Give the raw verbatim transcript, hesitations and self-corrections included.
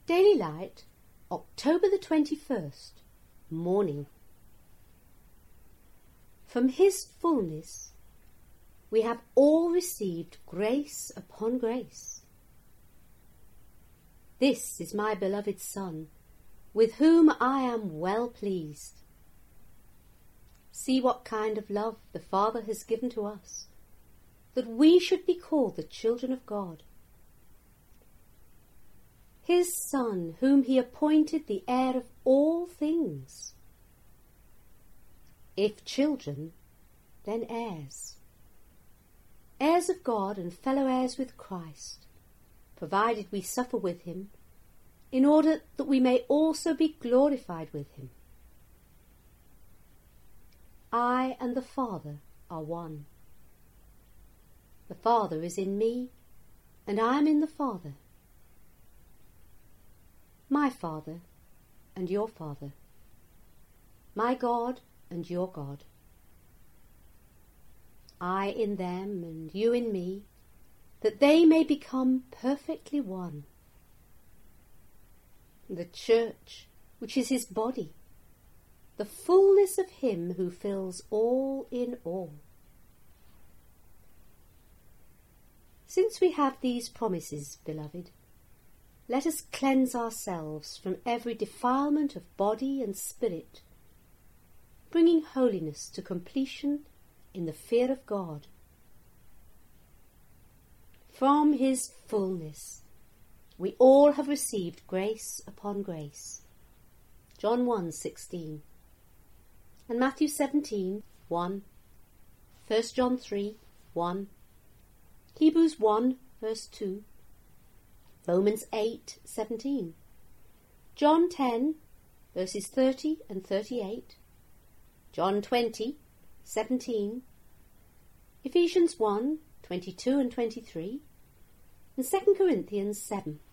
Daily Light, October the twenty-first, morning. From his fullness we have all received grace upon grace. This is my beloved Son, with whom I am well pleased. See what kind of love the Father has given to us, that we should be called the children of God. His Son, whom he appointed the heir of all things. If children, then heirs. Heirs of God and fellow heirs with Christ, provided we suffer with him, in order that we may also be glorified with him. I and the Father are one. The Father is in me, and I am in the Father. My Father and your Father, my God and your God. I in them and you in me, that they may become perfectly one. The church, which is his body, the fullness of him who fills all in all. Since we have these promises, beloved, let us cleanse ourselves from every defilement of body and spirit, bringing holiness to completion in the fear of God. From his fullness we all have received grace upon grace. John one sixteen, and Matthew seventeen one, First John three one, Hebrews one verse two, Romans eight seventeen, John ten verses thirty and thirty-eight, John twenty seventeen, Ephesians one twenty-two and twenty-three, and Second Corinthians seven.